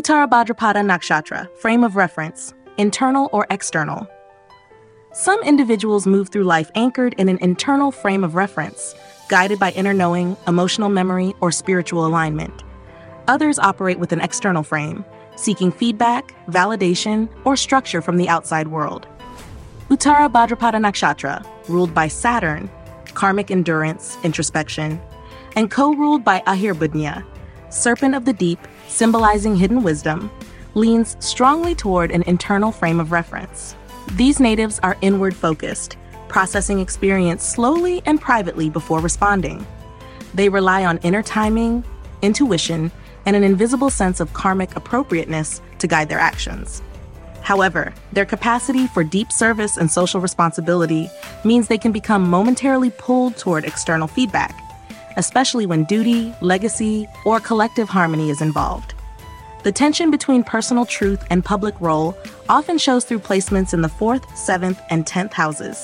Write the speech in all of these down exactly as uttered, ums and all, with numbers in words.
Uttara Bhadrapada Nakshatra, frame of reference, internal or external. Some individuals move through life anchored in an internal frame of reference, guided by inner knowing, emotional memory, or spiritual alignment. Others operate with an external frame, seeking feedback, validation, or structure from the outside world. Uttara Bhadrapada Nakshatra, ruled by Saturn, karmic endurance, introspection, and co-ruled by Ahirbudnya, serpent of the deep, symbolizing hidden wisdom, leans strongly toward an internal frame of reference. These natives are inward-focused, processing experience slowly and privately before responding. They rely on inner timing, intuition, and an invisible sense of karmic appropriateness to guide their actions. However, their capacity for deep service and social responsibility means they can become momentarily pulled toward external feedback, especially when duty, legacy, or collective harmony is involved. The tension between personal truth and public role often shows through placements in the fourth, seventh, and tenth houses.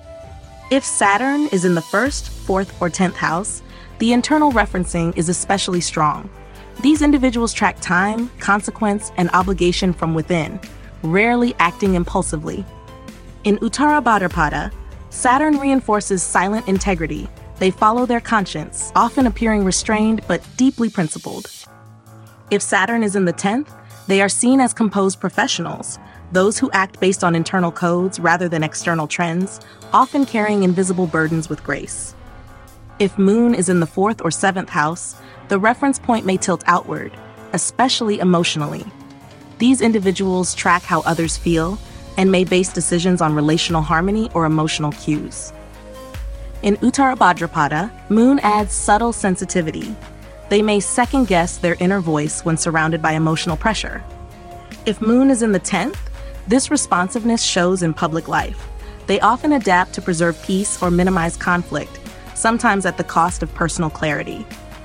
If Saturn is in the first, fourth, or tenth house, the internal referencing is especially strong. These individuals track time, consequence, and obligation from within, rarely acting impulsively. In Uttara Bhadrapada, Saturn reinforces silent integrity. They follow their conscience, often appearing restrained but deeply principled. If Saturn is in the tenth, they are seen as composed professionals, those who act based on internal codes rather than external trends, often carrying invisible burdens with grace. If Moon is in the fourth or seventh house, the reference point may tilt outward, especially emotionally. These individuals track how others feel and may base decisions on relational harmony or emotional cues. In Uttara Bhadrapada, Moon adds subtle sensitivity. They may second-guess their inner voice when surrounded by emotional pressure. If Moon is in the tenth, this responsiveness shows in public life. They often adapt to preserve peace or minimize conflict, sometimes at the cost of personal clarity.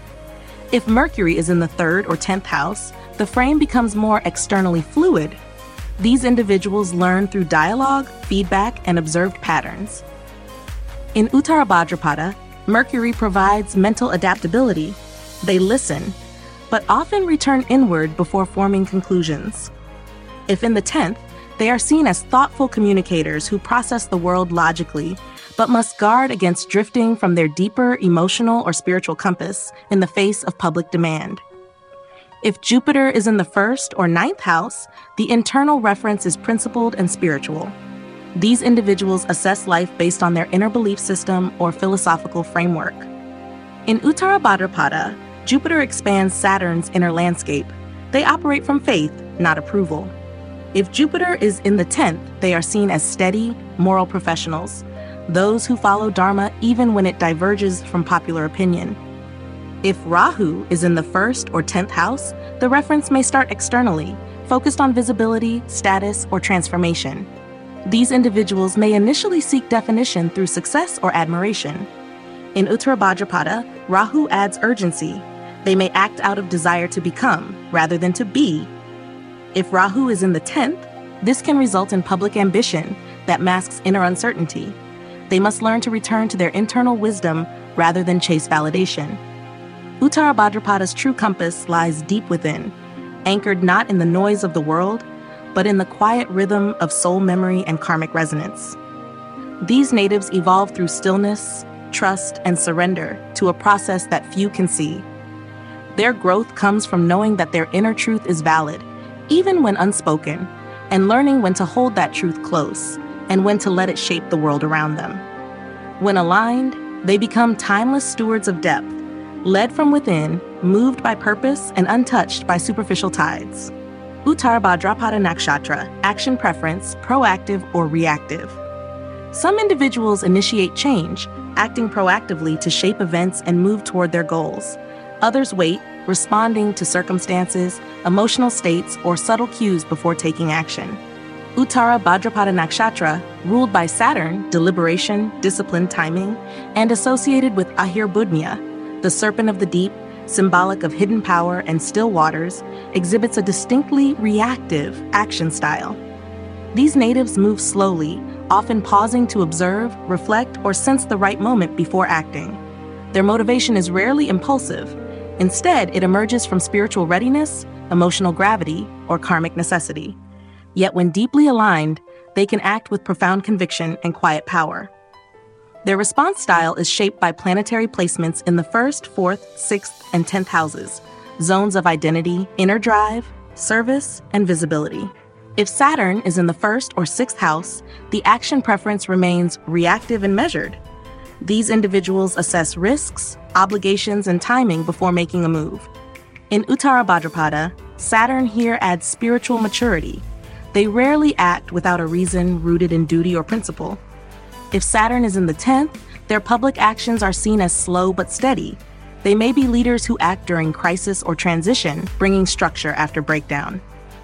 If Mercury is in the third or tenth house, the frame becomes more externally fluid. These individuals learn through dialogue, feedback, and observed patterns. In Uttara Bhadrapada, Mercury provides mental adaptability. They listen, but often return inward before forming conclusions. If in the tenth, they are seen as thoughtful communicators who process the world logically, but must guard against drifting from their deeper emotional or spiritual compass in the face of public demand. If Jupiter is in the first or ninth house, the internal reference is principled and spiritual. These individuals assess life based on their inner belief system or philosophical framework. In Uttara Bhadrapada, Jupiter expands Saturn's inner landscape. They operate from faith, not approval. If Jupiter is in the tenth, they are seen as steady, moral professionals, those who follow Dharma even when it diverges from popular opinion. If Rahu is in the first or tenth house, the reference may start externally, focused on visibility, status, or transformation. These individuals may initially seek definition through success or admiration. In Uttara Bhadrapada, Rahu adds urgency. They may act out of desire to become, rather than to be. If Rahu is in the tenth, this can result in public ambition that masks inner uncertainty. They must learn to return to their internal wisdom rather than chase validation. Uttara Bhadrapada's true compass lies deep within, anchored not in the noise of the world, but in the quiet rhythm of soul memory and karmic resonance. These natives evolve through stillness, trust, and surrender to a process that few can see. Their growth comes from knowing that their inner truth is valid, even when unspoken, and learning when to hold that truth close and when to let it shape the world around them. When aligned, they become timeless stewards of depth, led from within, moved by purpose, and untouched by superficial tides. Uttara Bhadrapada Nakshatra, action preference, proactive or reactive. Some individuals initiate change, acting proactively to shape events and move toward their goals. Others wait, responding to circumstances, emotional states, or subtle cues before taking action. Uttara Bhadrapada Nakshatra, ruled by Saturn, deliberation, discipline, timing, and associated with Ahirbudnya, the serpent of the deep, symbolic of hidden power and still waters, exhibits a distinctly reactive action style. These natives move slowly, often pausing to observe, reflect, or sense the right moment before acting. Their motivation is rarely impulsive. Instead, it emerges from spiritual readiness, emotional gravity, or karmic necessity. Yet when deeply aligned, they can act with profound conviction and quiet power. Their response style is shaped by planetary placements in the first, fourth, sixth, and tenth houses, zones of identity, inner drive, service, and visibility. If Saturn is in the first or sixth house, the action preference remains reactive and measured. These individuals assess risks, obligations, and timing before making a move. In Uttara Bhadrapada, Saturn here adds spiritual maturity. They rarely act without a reason rooted in duty or principle. If Saturn is in the tenth, their public actions are seen as slow but steady. They may be leaders who act during crisis or transition, bringing structure after breakdown.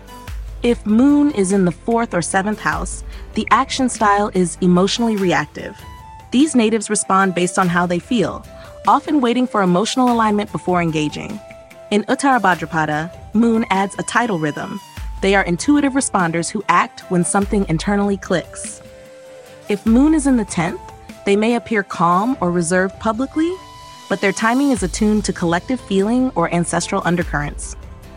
If Moon is in the fourth or seventh house, the action style is emotionally reactive. These natives respond based on how they feel, often waiting for emotional alignment before engaging. In Uttara Bhadrapada, Moon adds a tidal rhythm. They are intuitive responders who act when something internally clicks. If Moon is in the tenth, they may appear calm or reserved publicly, but their timing is attuned to collective feeling or ancestral undercurrents.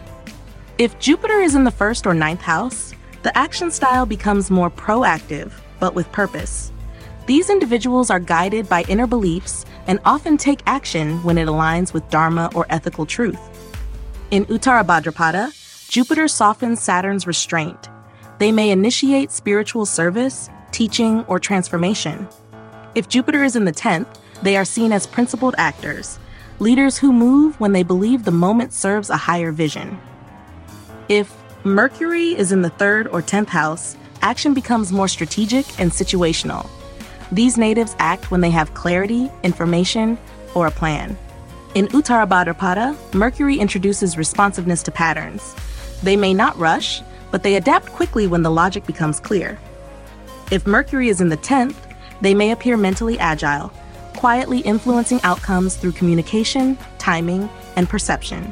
If Jupiter is in the first or ninth house, the action style becomes more proactive, but with purpose. These individuals are guided by inner beliefs and often take action when it aligns with Dharma or ethical truth. In Uttara Bhadrapada, Jupiter softens Saturn's restraint. They may initiate spiritual service, teaching, or transformation. If Jupiter is in the tenth, they are seen as principled actors, leaders who move when they believe the moment serves a higher vision. If Mercury is in the third or tenth house, action becomes more strategic and situational. These natives act when they have clarity, information, or a plan. In Uttara Bhadrapada, Mercury introduces responsiveness to patterns. They may not rush, but they adapt quickly when the logic becomes clear. If Mercury is in the tenth, they may appear mentally agile, quietly influencing outcomes through communication, timing, and perception.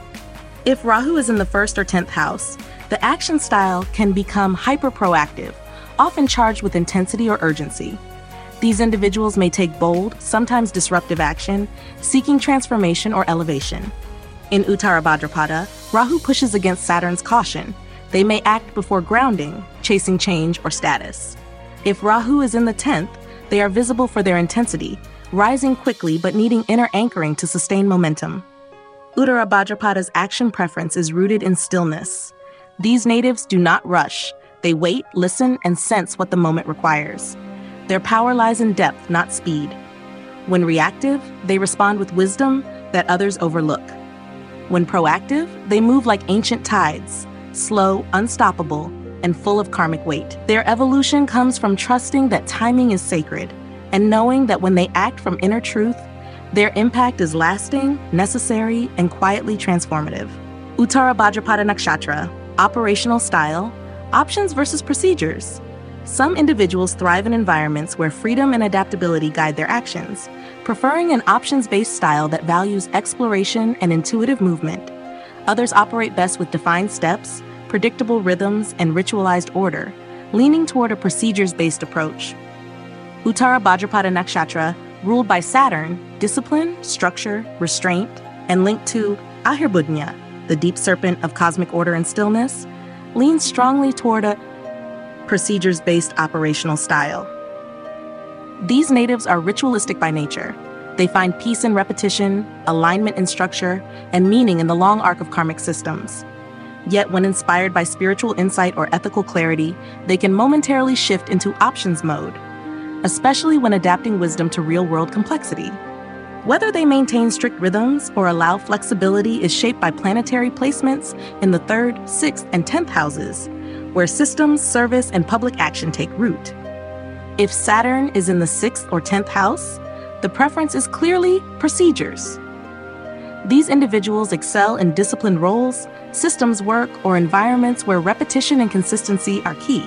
If Rahu is in the first or tenth house, the action style can become hyper-proactive, often charged with intensity or urgency. These individuals may take bold, sometimes disruptive action, seeking transformation or elevation. In Uttara Bhadrapada, Rahu pushes against Saturn's caution. They may act before grounding, chasing change or status. If Rahu is in the tenth, they are visible for their intensity, rising quickly but needing inner anchoring to sustain momentum. Uttara Bhadrapada's action preference is rooted in stillness. These natives do not rush. They wait, listen, and sense what the moment requires. Their power lies in depth, not speed. When reactive, they respond with wisdom that others overlook. When proactive, they move like ancient tides, slow, unstoppable, and full of karmic weight. Their evolution comes from trusting that timing is sacred and knowing that when they act from inner truth, their impact is lasting, necessary, and quietly transformative. Uttara Bhadrapada Nakshatra, operational style, options versus procedures. Some individuals thrive in environments where freedom and adaptability guide their actions, preferring an options-based style that values exploration and intuitive movement. Others operate best with defined steps, predictable rhythms, and ritualized order, leaning toward a procedures-based approach. Uttara Bhadrapada Nakshatra, ruled by Saturn, discipline, structure, restraint, and linked to Ahirbudnya, the deep serpent of cosmic order and stillness, leans strongly toward a procedures-based operational style. These natives are ritualistic by nature. They find peace in repetition, alignment in structure, and meaning in the long arc of karmic systems. Yet when inspired by spiritual insight or ethical clarity, they can momentarily shift into options mode, especially when adapting wisdom to real-world complexity. Whether they maintain strict rhythms or allow flexibility is shaped by planetary placements in the third, sixth, and tenth houses, where systems, service, and public action take root. If Saturn is in the sixth or tenth house, the preference is clearly procedures. These individuals excel in disciplined roles, systems work, or environments where repetition and consistency are key.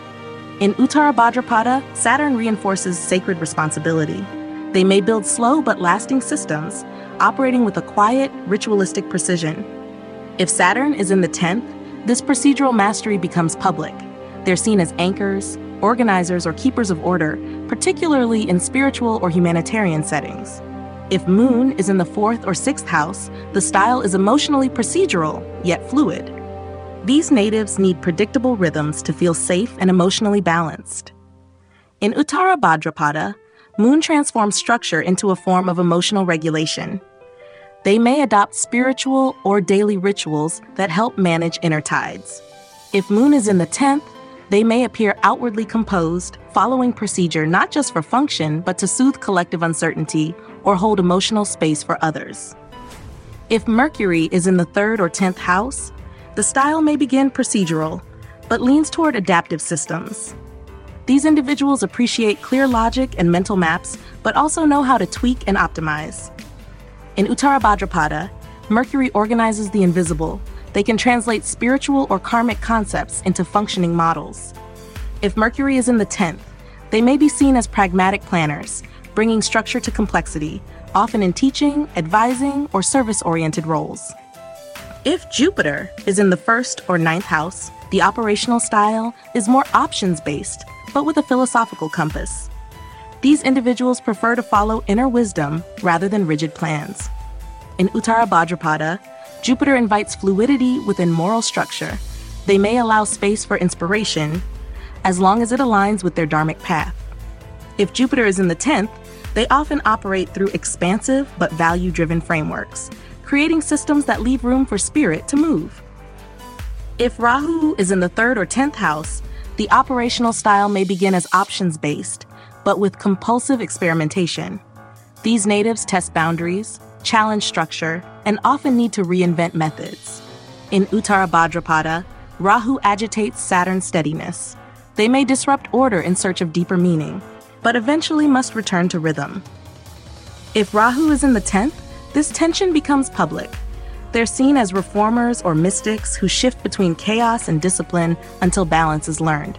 In Uttara Bhadrapada, Saturn reinforces sacred responsibility. They may build slow but lasting systems, operating with a quiet, ritualistic precision. If Saturn is in the tenth, this procedural mastery becomes public. They're seen as anchors, organizers, or keepers of order, particularly in spiritual or humanitarian settings. If Moon is in the fourth or sixth house, the style is emotionally procedural, yet fluid. These natives need predictable rhythms to feel safe and emotionally balanced. In Uttara Bhadrapada, Moon transforms structure into a form of emotional regulation. They may adopt spiritual or daily rituals that help manage inner tides. If Moon is in the tenth, they may appear outwardly composed, following procedure not just for function, but to soothe collective uncertainty or hold emotional space for others. If Mercury is in the third or tenth house, the style may begin procedural, but leans toward adaptive systems. These individuals appreciate clear logic and mental maps, but also know how to tweak and optimize. In Uttara Bhadrapada, Mercury organizes the invisible. They can translate spiritual or karmic concepts into functioning models. If Mercury is in the tenth, they may be seen as pragmatic planners, bringing structure to complexity, often in teaching, advising, or service-oriented roles. If Jupiter is in the first or ninth house, the operational style is more options-based, but with a philosophical compass. These individuals prefer to follow inner wisdom rather than rigid plans. In Uttara Bhadrapada, Jupiter invites fluidity within moral structure. They may allow space for inspiration, as long as it aligns with their dharmic path. If Jupiter is in the tenth, they often operate through expansive but value-driven frameworks, creating systems that leave room for spirit to move. If Rahu is in the third or tenth house, the operational style may begin as options-based, but with compulsive experimentation. These natives test boundaries, challenge structure, and often need to reinvent methods. In Uttara Bhadrapada, Rahu agitates Saturn's steadiness. They may disrupt order in search of deeper meaning, but eventually must return to rhythm. If Rahu is in the tenth, this tension becomes public. They're seen as reformers or mystics who shift between chaos and discipline until balance is learned.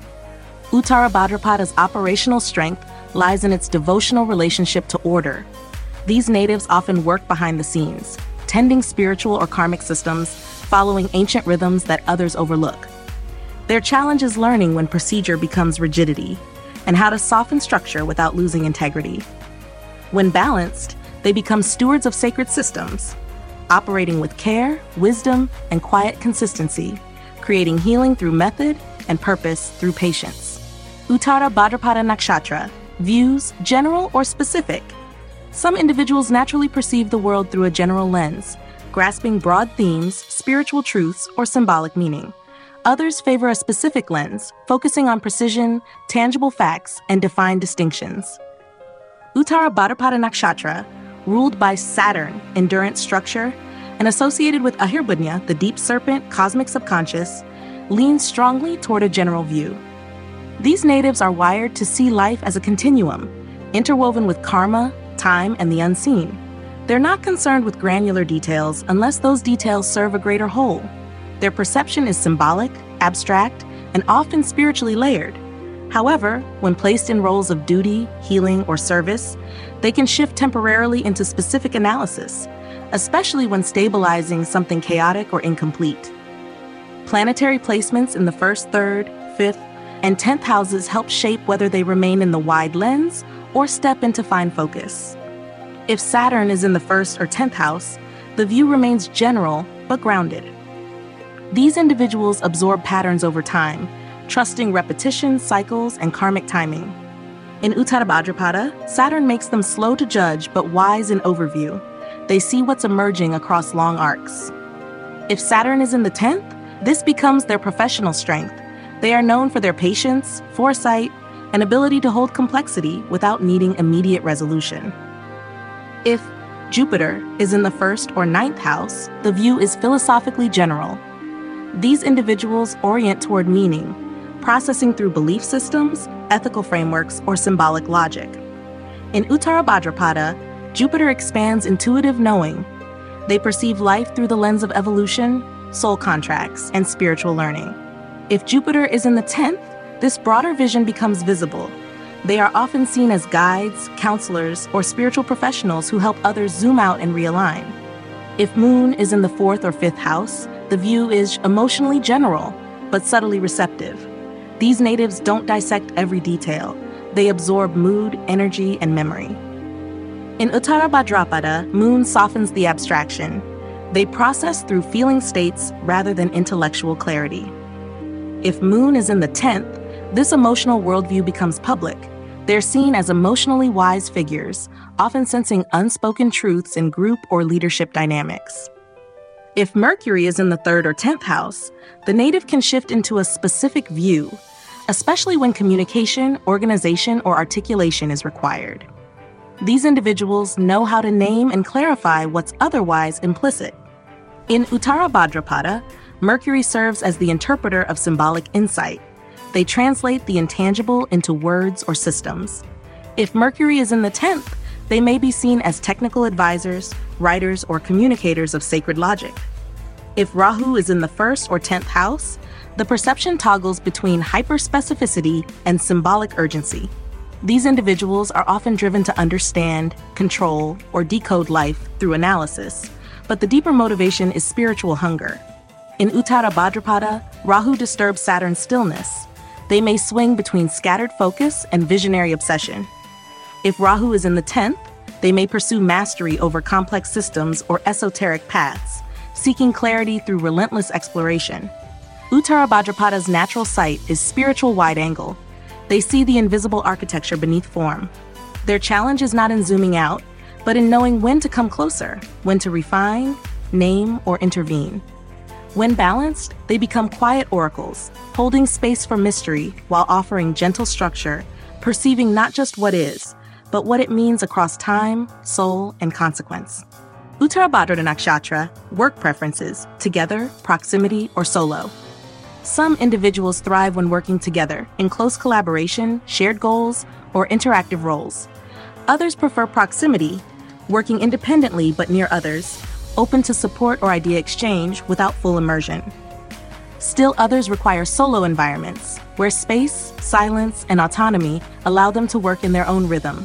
Uttara Bhadrapada's operational strength lies in its devotional relationship to order. These natives often work behind the scenes, tending spiritual or karmic systems, following ancient rhythms that others overlook. Their challenge is learning when procedure becomes rigidity, and how to soften structure without losing integrity. When balanced, they become stewards of sacred systems, operating with care, wisdom, and quiet consistency, creating healing through method and purpose through patience. Uttara Bhadrapada Nakshatra, views, general or specific. Some individuals naturally perceive the world through a general lens, grasping broad themes, spiritual truths, or symbolic meaning. Others favor a specific lens, focusing on precision, tangible facts, and defined distinctions. Uttara Bhadrapada Nakshatra, ruled by Saturn, endurance structure, and associated with Ahirbudnya, the deep serpent, cosmic subconscious, leans strongly toward a general view. These natives are wired to see life as a continuum, interwoven with karma, time, and the unseen. They're not concerned with granular details unless those details serve a greater whole. Their perception is symbolic, abstract, and often spiritually layered. However, when placed in roles of duty, healing, or service, they can shift temporarily into specific analysis, especially when stabilizing something chaotic or incomplete. Planetary placements in the first, third, fifth, and tenth houses help shape whether they remain in the wide lens or step into fine focus. If Saturn is in the first or tenth house, the view remains general but grounded. These individuals absorb patterns over time, trusting repetition, cycles, and karmic timing. In Uttara Bhadrapada, Saturn makes them slow to judge but wise in overview. They see what's emerging across long arcs. If Saturn is in the tenth, this becomes their professional strength. They are known for their patience, foresight, and ability to hold complexity without needing immediate resolution. If Jupiter is in the first or ninth house, the view is philosophically general. These individuals orient toward meaning, processing through belief systems, ethical frameworks, or symbolic logic. In Uttara Bhadrapada, Jupiter expands intuitive knowing. They perceive life through the lens of evolution, soul contracts, and spiritual learning. If Jupiter is in the tenth, this broader vision becomes visible. They are often seen as guides, counselors, or spiritual professionals who help others zoom out and realign. If Moon is in the fourth or fifth house, the view is emotionally general, but subtly receptive. These natives don't dissect every detail. They absorb mood, energy, and memory. In Uttara Bhadrapada, Moon softens the abstraction. They process through feeling states rather than intellectual clarity. If Moon is in the tenth, this emotional worldview becomes public. They're seen as emotionally wise figures, often sensing unspoken truths in group or leadership dynamics. If Mercury is in the third or tenth house, the native can shift into a specific view, especially when communication, organization, or articulation is required. These individuals know how to name and clarify what's otherwise implicit. In Uttara Bhadrapada, Mercury serves as the interpreter of symbolic insight. They translate the intangible into words or systems. If Mercury is in the tenth, they may be seen as technical advisors, writers, or communicators of sacred logic. If Rahu is in the first or tenth house, the perception toggles between hyperspecificity and symbolic urgency. These individuals are often driven to understand, control, or decode life through analysis, but the deeper motivation is spiritual hunger. In Uttara Bhadrapada, Rahu disturbs Saturn's stillness. They may swing between scattered focus and visionary obsession. If Rahu is in the tenth, they may pursue mastery over complex systems or esoteric paths, seeking clarity through relentless exploration. Uttara Bhadrapada's natural sight is spiritual wide angle. They see the invisible architecture beneath form. Their challenge is not in zooming out, but in knowing when to come closer, when to refine, name, or intervene. When balanced, they become quiet oracles, holding space for mystery while offering gentle structure, perceiving not just what is, but what it means across time, soul, and consequence. Uttara Bhadrapada Nakshatra, work preferences, together, proximity, or solo. Some individuals thrive when working together, in close collaboration, shared goals, or interactive roles. Others prefer proximity, working independently but near others, open to support or idea exchange without full immersion. Still others require solo environments, where space, silence, and autonomy allow them to work in their own rhythm.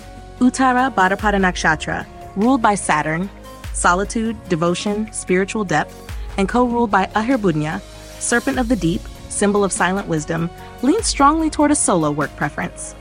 Uttara Bhadrapada Nakshatra, ruled by Saturn, solitude, devotion, spiritual depth, and co-ruled by Ahirbudnya, serpent of the deep, symbol of silent wisdom, leans strongly toward a solo work preference.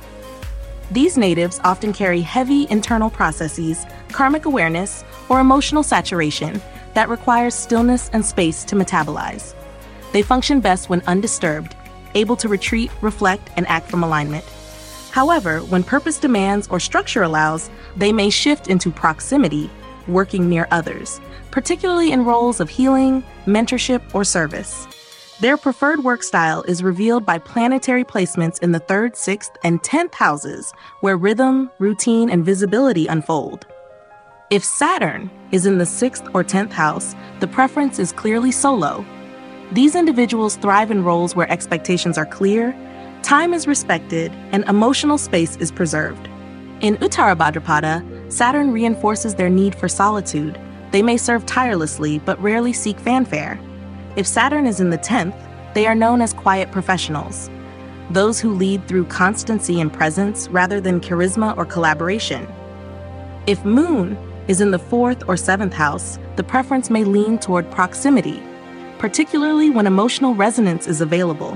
These natives often carry heavy internal processes, karmic awareness, or emotional saturation that requires stillness and space to metabolize. They function best when undisturbed, able to retreat, reflect, and act from alignment. However, when purpose demands or structure allows, they may shift into proximity, working near others, particularly in roles of healing, mentorship, or service. Their preferred work style is revealed by planetary placements in the third, sixth, and tenth houses, where rhythm, routine, and visibility unfold. If Saturn is in the sixth or tenth house, the preference is clearly solo. These individuals thrive in roles where expectations are clear, time is respected, and emotional space is preserved. In Uttara Bhadrapada, Saturn reinforces their need for solitude. They may serve tirelessly, but rarely seek fanfare. If Saturn is in the tenth, they are known as quiet professionals, those who lead through constancy and presence rather than charisma or collaboration. If Moon is in the fourth or seventh house, the preference may lean toward proximity, particularly when emotional resonance is available.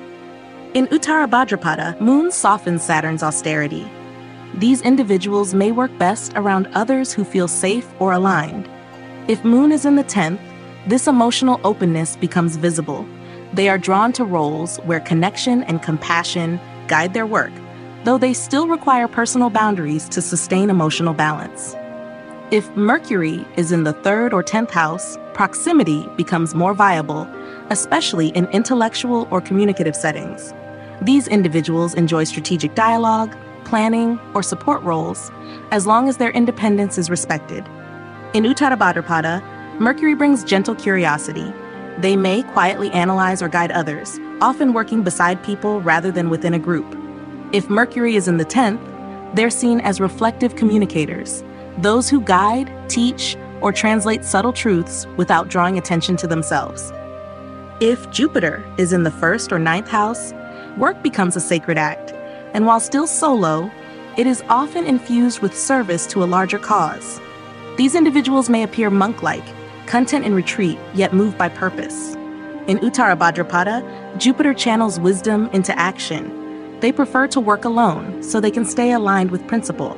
In Uttara Bhadrapada, Moon softens Saturn's austerity. These individuals may work best around others who feel safe or aligned. If Moon is in the tenth, this emotional openness becomes visible. They are drawn to roles where connection and compassion guide their work, though they still require personal boundaries to sustain emotional balance. If Mercury is in the third or tenth house, proximity becomes more viable, especially in intellectual or communicative settings. These individuals enjoy strategic dialogue, planning, or support roles, as long as their independence is respected. In Uttara Bhadrapada, Mercury brings gentle curiosity. They may quietly analyze or guide others, often working beside people rather than within a group. If Mercury is in the tenth, they're seen as reflective communicators, those who guide, teach, or translate subtle truths without drawing attention to themselves. If Jupiter is in the first or ninth house, work becomes a sacred act, and while still solo, it is often infused with service to a larger cause. These individuals may appear monk-like, content in retreat, yet moved by purpose. In Uttara Bhadrapada, Jupiter channels wisdom into action. They prefer to work alone so they can stay aligned with principle.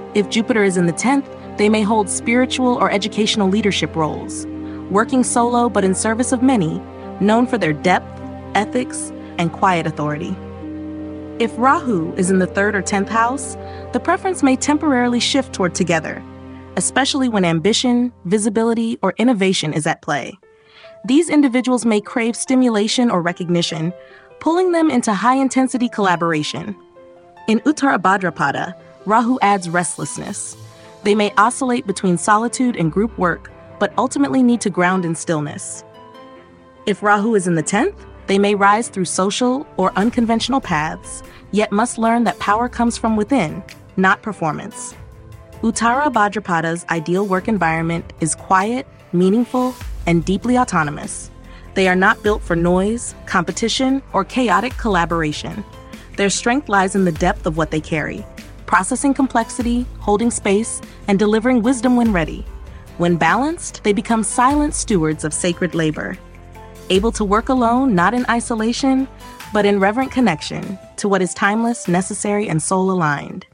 If Jupiter is in the tenth, they may hold spiritual or educational leadership roles, working solo but in service of many, known for their depth, ethics, and quiet authority. If Rahu is in the third or tenth house, the preference may temporarily shift toward together, especially when ambition, visibility, or innovation is at play. These individuals may crave stimulation or recognition, pulling them into high-intensity collaboration. In Uttara Bhadrapada, Rahu adds restlessness. They may oscillate between solitude and group work, but ultimately need to ground in stillness. If Rahu is in the tenth, they may rise through social or unconventional paths, yet must learn that power comes from within, not performance. Uttara Bhadrapada's ideal work environment is quiet, meaningful, and deeply autonomous. They are not built for noise, competition, or chaotic collaboration. Their strength lies in the depth of what they carry, processing complexity, holding space, and delivering wisdom when ready. When balanced, they become silent stewards of sacred labor, able to work alone, not in isolation, but in reverent connection to what is timeless, necessary, and soul-aligned.